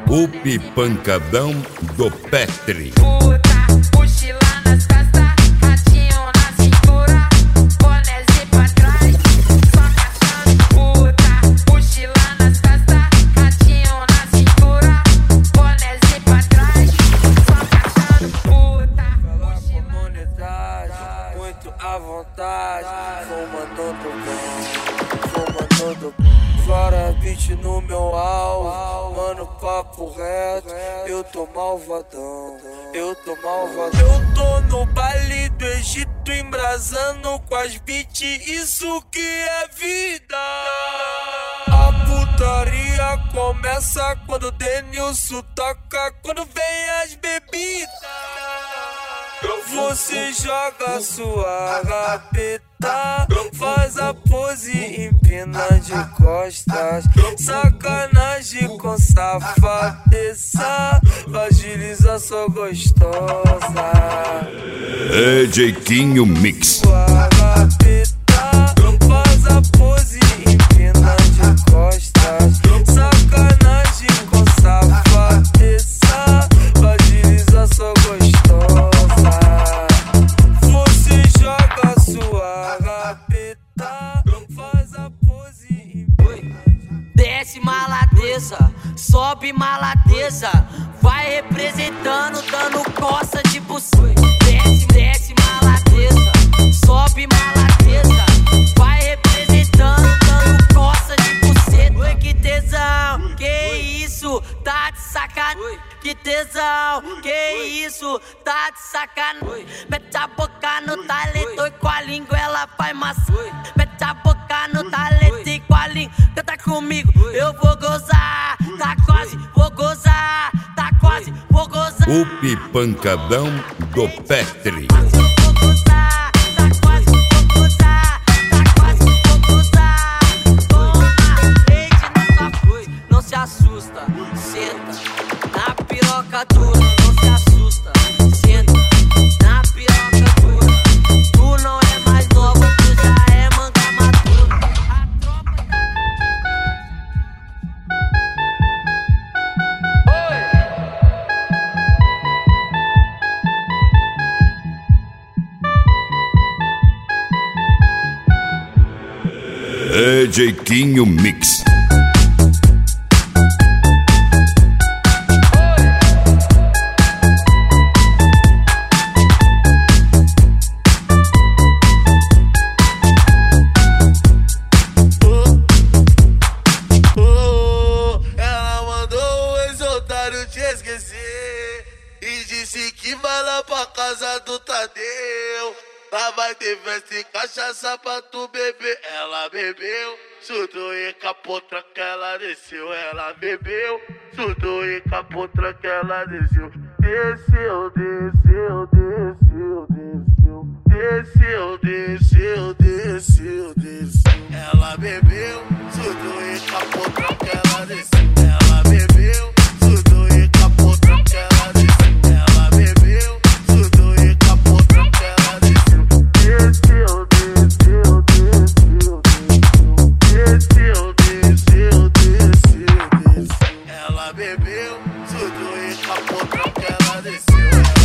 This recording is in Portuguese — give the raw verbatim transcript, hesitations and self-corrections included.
O Pancadão do Petri. Puta, mochila nas costas, ratinho na cintura, bonézinho pra trás, só caçando. Puta, mochila nas costas, ratinho na cintura, bonézinho pra trás, só caçando. Puta, Pela comunidade, muito à vontade, fumando bom, fumando bom. Fora beat no meu alvo, mano, papo reto, eu tô malvadão, eu tô malvadão. Eu tô no baile do Egito, embrasando com as beats, isso que é vida. A putaria começa quando o Denilson toca, quando vem as bebidas. Você joga sua rapeta, faz a pose, empina de costas, sacanagem com safadeza, agiliza sua gostosa. É Jeitinho Mix. Sua rapeta, faz a pose, empina de costas, sacanagem com safadeza, agiliza sua gostosa. Desce maladeza, sobe maladeza, vai representando, dando coça de buceta. Desce, desce maladeza, sobe maladeza, vai representando, dando coça de buceta. Oi, que tesão, que isso, tá de sacanagem. Que tesão, que isso, tá de sacanagem. Mete a boca no talento e com a língua ela faz maçã. Mete a boca no talento e com a língua, canta comigo, eu vou gozar. Tá quase, vou gozar, tá quase, vou gozar. O Pancadão do Petri. Não se assusta, senta na piroca dura. Não se assusta, senta na piroca dura. Tu não é mais novo, tu já é manga madura. A tropa... É Jeitinho Mix. Te esquecer e disse que vai lá pra casa do Tadeu. Lá vai ter festa e cachaça pra tu beber. Ela bebeu, surtou e capotra que ela desceu. Ela bebeu, surtou e capotra que ela desceu. Desceu, desceu, desceu, desceu. Desceu, desceu, desceu, desceu. Ela bebeu, surtou e capotra que ela desceu. Ela bebeu, surtou e capotra que ela desceu. Ela bebeu, surtou e capotra que ela desceu. Desceu, desceu, desceu, desceu. Desceu, desceu, desceu, desceu. Ela bebeu, surtou e capotra que ela desceu.